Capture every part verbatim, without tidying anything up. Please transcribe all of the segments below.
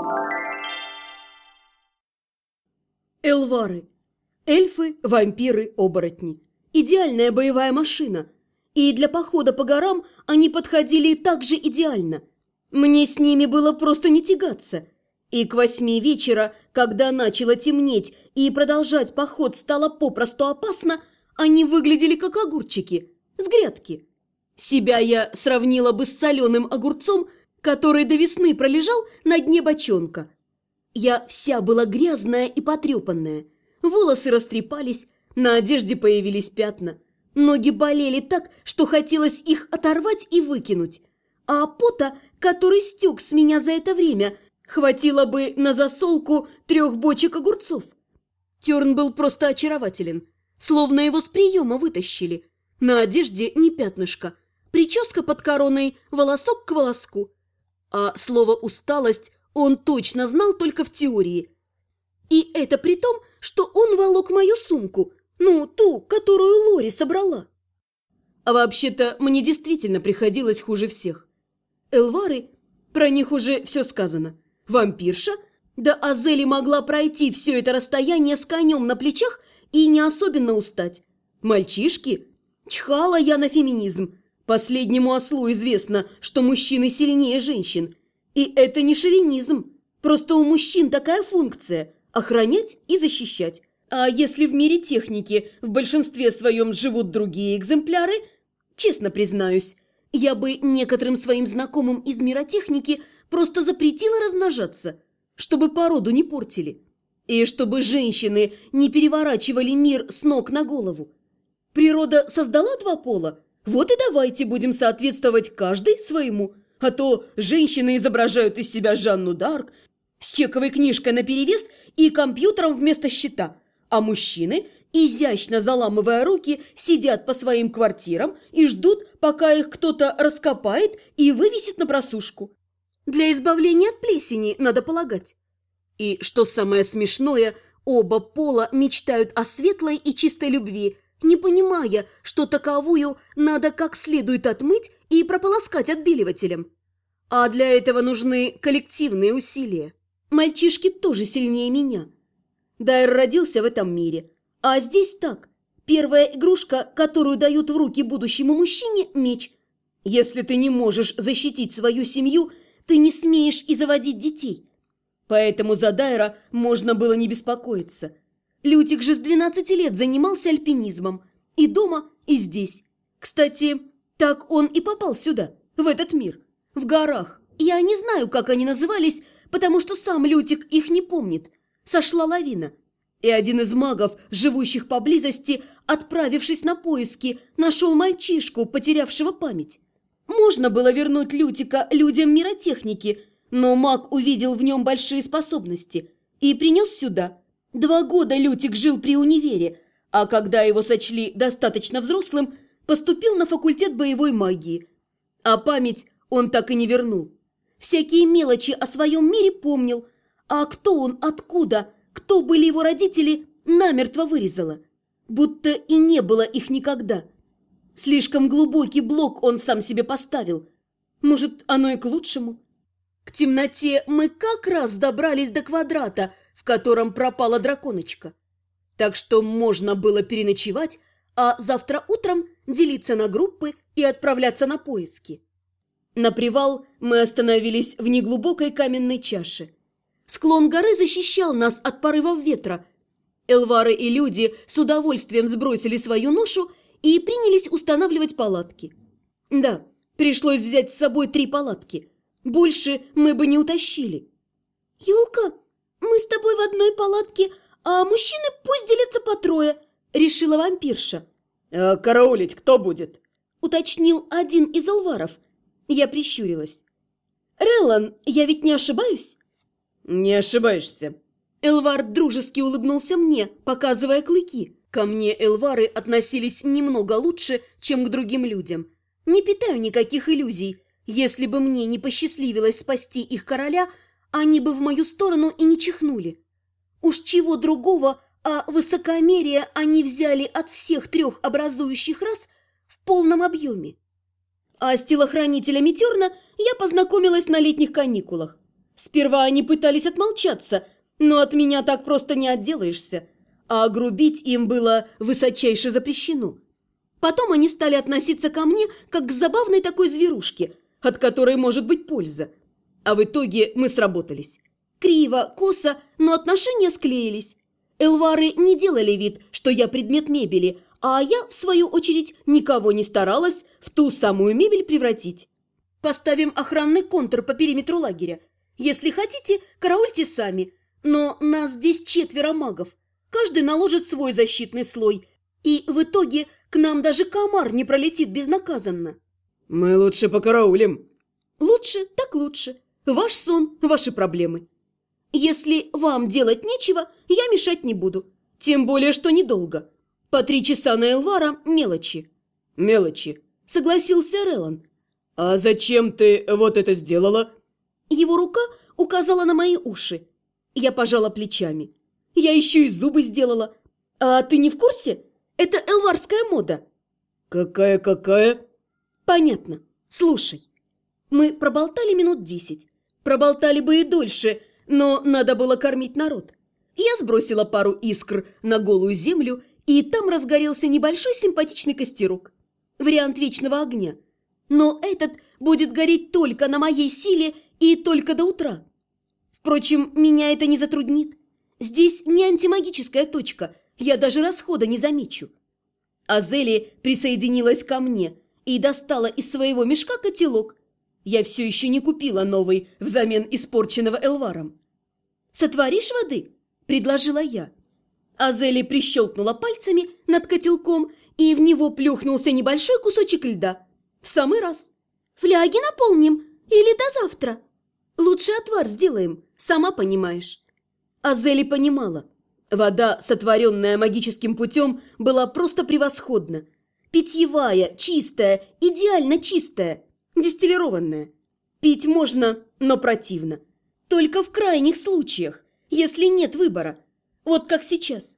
Эльвары. Эльфы, вампиры, оборотни. Идеальная боевая машина. И для похода по горам они подходили так же идеально. Мне с ними было просто не тягаться. И к восьми вечера, когда начало темнеть и продолжать поход стало попросту опасно, они выглядели как огурчики с грядки. Себя я сравнила бы с соленым огурцом, который до весны пролежал на дне бочонка. Я вся была грязная и потрепанная. Волосы растрепались, на одежде появились пятна. Ноги болели так, что хотелось их оторвать и выкинуть. А пота, который стек с меня за это время, хватило бы на засолку трех бочек огурцов. Терн был просто очарователен, словно его с приема вытащили. На одежде не пятнышко, прическа под короной, волосок к волоску. А слово «усталость» он точно знал только в теории. И это при том, что он волок мою сумку, ну, ту, которую Лори собрала. А вообще-то мне действительно приходилось хуже всех. Эльвары, про них уже все сказано. Вампирша, да Азели могла пройти все это расстояние с конем на плечах и не особенно устать. Мальчишки, чхала я на феминизм. Последнему ослу известно, что мужчины сильнее женщин. И это не шовинизм. Просто у мужчин такая функция – охранять и защищать. А если в мире техники в большинстве своем живут другие экземпляры, честно признаюсь, я бы некоторым своим знакомым из мира техники просто запретила размножаться, чтобы породу не портили. И чтобы женщины не переворачивали мир с ног на голову. Природа создала два пола, вот и давайте будем соответствовать каждый своему. А то женщины изображают из себя Жанну д'Арк с чековой книжкой наперевес и компьютером вместо щита, а мужчины, изящно заламывая руки, сидят по своим квартирам и ждут, пока их кто-то раскопает и вывесит на просушку. Для избавления от плесени, надо полагать. И, что самое смешное, оба пола мечтают о светлой и чистой любви, не понимая, что таковую надо как следует отмыть и прополоскать отбеливателем. А для этого нужны коллективные усилия. Мальчишки тоже сильнее меня. Дайр родился в этом мире, а здесь так. Первая игрушка, которую дают в руки будущему мужчине – меч. Если ты не можешь защитить свою семью, ты не смеешь и заводить детей. Поэтому за Дайра можно было не беспокоиться. Лютик же с двенадцати лет занимался альпинизмом. И дома, и здесь. Кстати, так он и попал сюда, в этот мир. В горах. Я не знаю, как они назывались, потому что сам Лютик их не помнит. Сошла лавина. И один из магов, живущих поблизости, отправившись на поиски, нашел мальчишку, потерявшего память. Можно было вернуть Лютика людям миротехники, но маг увидел в нем большие способности и принес сюда. Два года Лютик жил при универе, а когда его сочли достаточно взрослым, поступил на факультет боевой магии. А память он так и не вернул. Всякие мелочи о своем мире помнил, а кто он, откуда, кто были его родители, намертво вырезала. Будто и не было их никогда. Слишком глубокий блок он сам себе поставил. Может, оно и к лучшему. К темноте мы как раз добрались до квадрата, в котором пропала драконочка. Так что можно было переночевать, а завтра утром делиться на группы и отправляться на поиски. На привал мы остановились в неглубокой каменной чаше. Склон горы защищал нас от порывов ветра. Эльвары и люди с удовольствием сбросили свою ношу и принялись устанавливать палатки. Да, пришлось взять с собой три палатки. Больше мы бы не утащили. «Юлка, мы с тобой в одной палатке, а мужчины пусть делятся по трое», – решила вампирша. «А караулить кто будет?» – уточнил один из эльваров. Я прищурилась. «Релан, я ведь не ошибаюсь?» «Не ошибаешься». Эльвар дружески улыбнулся мне, показывая клыки. Ко мне эльвары относились немного лучше, чем к другим людям. Не питаю никаких иллюзий. Если бы мне не посчастливилось спасти их короля, они бы в мою сторону и не чихнули. Уж чего другого, а высокомерие они взяли от всех трех образующих рас в полном объеме. А с телохранителями Терна я познакомилась на летних каникулах. Сперва они пытались отмолчаться, но от меня так просто не отделаешься, а грубить им было высочайше запрещено. Потом они стали относиться ко мне как к забавной такой зверушке, от которой может быть польза. А в итоге мы сработались. Криво, косо, но отношения склеились. Элвары не делали вид, что я предмет мебели, а я, в свою очередь, никого не старалась в ту самую мебель превратить. Поставим охранный контур по периметру лагеря. Если хотите, караульте сами. Но нас здесь четверо магов. Каждый наложит свой защитный слой. И в итоге к нам даже комар не пролетит безнаказанно. Мы лучше покараулим. Лучше, так лучше. Ваш сон, ваши проблемы. Если вам делать нечего, я мешать не буду. Тем более, что недолго. По три часа на Элвара мелочи. Мелочи, Согласился Релан. А зачем ты вот это сделала? Его рука указала на мои уши. Я пожала плечами. Я еще и зубы сделала. А ты не в курсе? Это элварская мода. Какая-какая? Понятно. Слушай. Мы проболтали минут десять. Проболтали бы и дольше, но надо было кормить народ. Я сбросила пару искр на голую землю, и там разгорелся небольшой симпатичный костерок. Вариант вечного огня. Но этот будет гореть только на моей силе и только до утра. Впрочем, меня это не затруднит. Здесь не антимагическая точка, я даже расхода не замечу. Азели присоединилась ко мне и достала из своего мешка котелок. Я все еще не купила новый взамен испорченного Элваром. «Сотворишь воды?» – предложила я. Азели прищелкнула пальцами над котелком, и в него плюхнулся небольшой кусочек льда. В самый раз. «Фляги наполним или до завтра?» «Лучше отвар сделаем, сама понимаешь». Азели понимала. Вода, сотворенная магическим путем, была просто превосходна. Питьевая, чистая, идеально чистая, дистиллированная. Пить можно, но противно. Только в крайних случаях, если нет выбора. Вот как сейчас.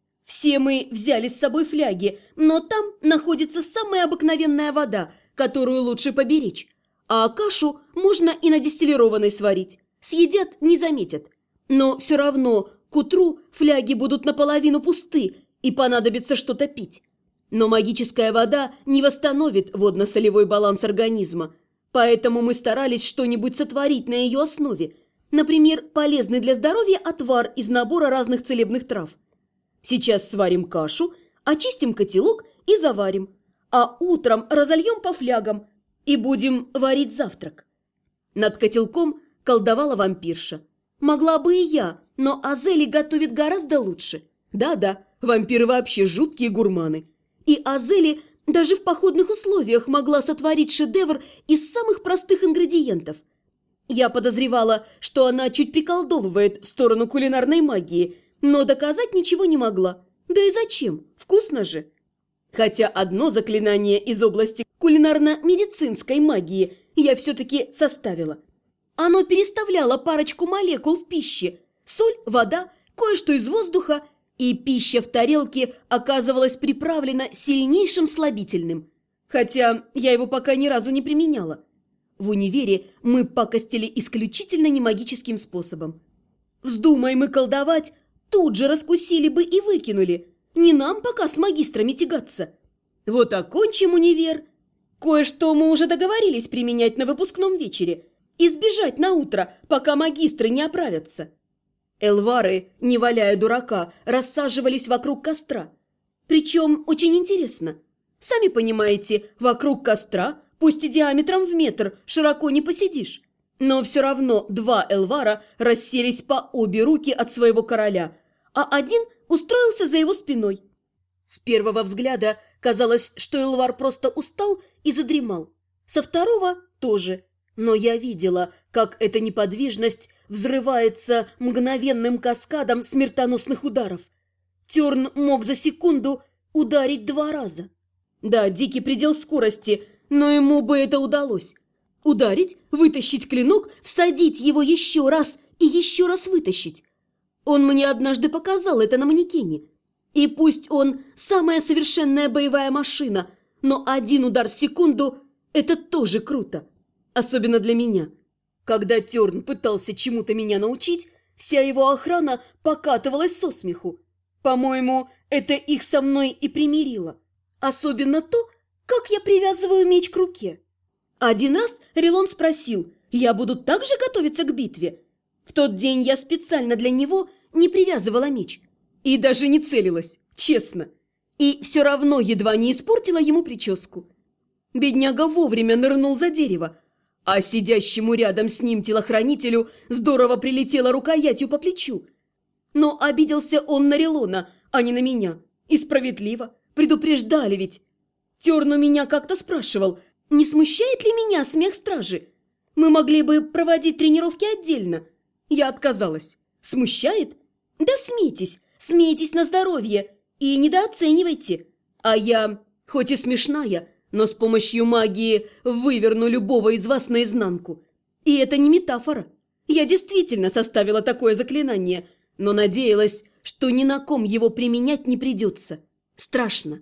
Все мы взяли с собой фляги, но там находится самая обыкновенная вода, которую лучше поберечь. А кашу можно и на дистиллированной сварить. Съедят, не заметят. Но все равно к утру фляги будут наполовину пусты, и понадобится что-то пить. Но магическая вода не восстановит водно-солевой баланс организма, поэтому мы старались что-нибудь сотворить на ее основе. Например, полезный для здоровья отвар из набора разных целебных трав. Сейчас сварим кашу, очистим котелок и заварим, а утром разольем по флягам и будем варить завтрак. Над котелком колдовала вампирша. Могла бы и я, но Азели готовит гораздо лучше. Да-да, вампиры вообще жуткие гурманы. И Азели даже в походных условиях могла сотворить шедевр из самых простых ингредиентов. Я подозревала, что она чуть приколдовывает в сторону кулинарной магии, но доказать ничего не могла. Да и зачем? Вкусно же. Хотя одно заклинание из области кулинарно-медицинской магии я все-таки составила. Оно переставляло парочку молекул в пище. Соль, вода, кое-что из воздуха, и пища в тарелке оказывалась приправлена сильнейшим слабительным. Хотя я его пока ни разу не применяла. В универе мы пакостили исключительно немагическим способом. Вздумай мы колдовать, тут же раскусили бы и выкинули. Не нам пока с магистрами тягаться. Вот окончим универ. Кое-что мы уже договорились применять на выпускном вечере. Избежать на утро, пока магистры не оправятся. Элвары, не валяя дурака, рассаживались вокруг костра. Причем очень интересно. Сами понимаете, вокруг костра, пусть и диаметром в метр, широко не посидишь. Но все равно два Элвара расселись по обе руки от своего короля, а один устроился за его спиной. С первого взгляда казалось, что Элвар просто устал и задремал. Со второго тоже. Но я видела, как эта неподвижность взрывается мгновенным каскадом смертоносных ударов. Терн мог за секунду ударить два раза. Да, дикий предел скорости, но ему бы это удалось. Ударить, вытащить клинок, всадить его еще раз и еще раз вытащить. Он мне однажды показал это на манекене. И пусть он самая совершенная боевая машина, но один удар в секунду – это тоже круто. Особенно для меня. Когда Терн пытался чему-то меня научить, вся его охрана покатывалась со смеху. По-моему, это их со мной и примирило. Особенно то, как я привязываю меч к руке. Один раз Релон спросил, я буду также готовиться к битве? В тот день я специально для него не привязывала меч. И даже не целилась, честно. И все равно едва не испортила ему прическу. Бедняга вовремя нырнул за дерево, а сидящему рядом с ним телохранителю здорово прилетела рукоятью по плечу. Но обиделся он на Релона, а не на меня. И справедливо, предупреждали ведь. Терн у меня как-то спрашивал, не смущает ли меня смех стражи? Мы могли бы проводить тренировки отдельно. Я отказалась. Смущает? Да смейтесь, смейтесь на здоровье и недооценивайте. А я, хоть и смешная, но с помощью магии выверну любого из вас наизнанку. И это не метафора. Я действительно составила такое заклинание, но надеялась, что ни на ком его применять не придется. Страшно.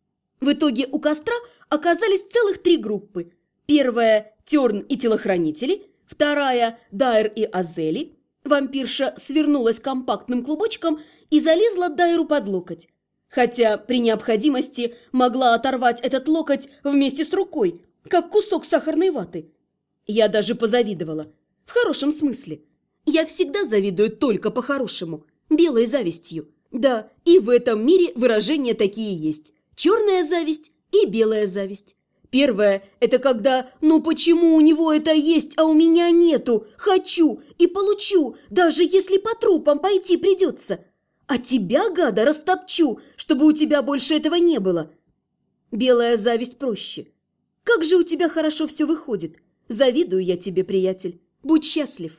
В итоге у костра оказались целых три группы. Первая – Терн и телохранители, вторая – Дайр и Азели. Вампирша свернулась компактным клубочком и залезла Дайру под локоть. Хотя при необходимости могла оторвать этот локоть вместе с рукой, как кусок сахарной ваты. Я даже позавидовала. В хорошем смысле. Я всегда завидую только по-хорошему, белой завистью. Да, и в этом мире выражения такие есть. Черная зависть и белая зависть. Первое – это когда «ну почему у него это есть, а у меня нету? Хочу и получу, даже если по трупам пойти придется. А тебя, гада, растопчу, чтобы у тебя больше этого не было». Белая зависть проще. Как же у тебя хорошо все выходит. Завидую я тебе, приятель. Будь счастлив.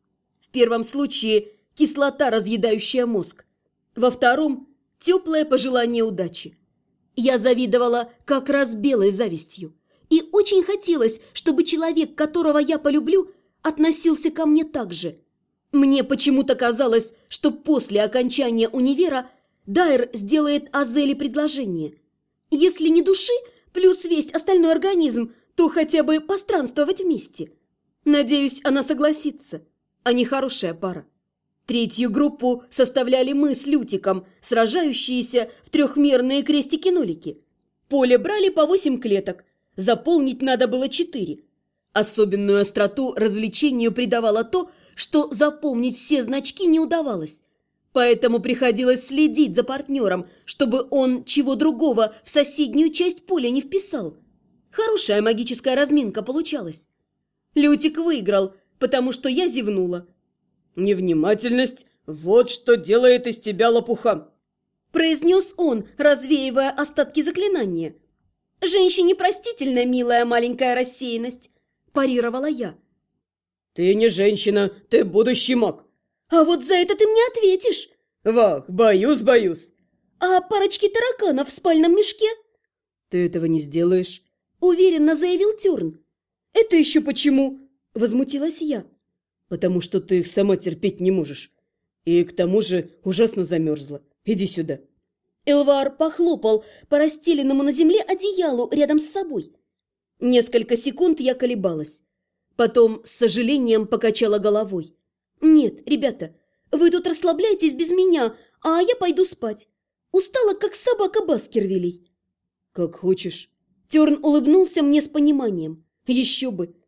В первом случае кислота, разъедающая мозг. Во втором – теплое пожелание удачи. Я завидовала как раз белой завистью. И очень хотелось, чтобы человек, которого я полюблю, относился ко мне так же. Мне почему-то казалось, что после окончания универа Дайр сделает Азели предложение. Если не души, плюс весь остальной организм, то хотя бы постранствовать вместе. Надеюсь, она согласится. Они хорошая пара. Третью группу составляли мы с Лютиком, сражающиеся в трехмерные крестики-нолики. Поле брали по восемь клеток, заполнить надо было четыре. Особенную остроту развлечению придавало то, что запомнить все значки не удавалось. Поэтому приходилось следить за партнером, чтобы он чего другого в соседнюю часть поля не вписал. Хорошая магическая разминка получалась. Лютик выиграл, потому что я зевнула. «Невнимательность – вот что делает из тебя лопуха», – произнес он, развеивая остатки заклинания. «Женщине простительна, милая маленькая рассеянность», – парировала я. «Ты не женщина, ты будущий маг». «А вот за это ты мне ответишь». «Вах, боюсь, боюсь». «А парочки тараканов в спальном мешке?» «Ты этого не сделаешь», – уверенно заявил Терн. «Это еще почему?» – возмутилась я. «Потому что ты их сама терпеть не можешь. И к тому же ужасно замерзла. Иди сюда». Элвар похлопал по расстеленному на земле одеялу рядом с собой. Несколько секунд я колебалась. Потом с сожалением покачала головой. «Нет, ребята, вы тут расслабляйтесь без меня, а я пойду спать. Устала, как собака Баскервилей». «Как хочешь». Терн улыбнулся мне с пониманием. «Еще бы!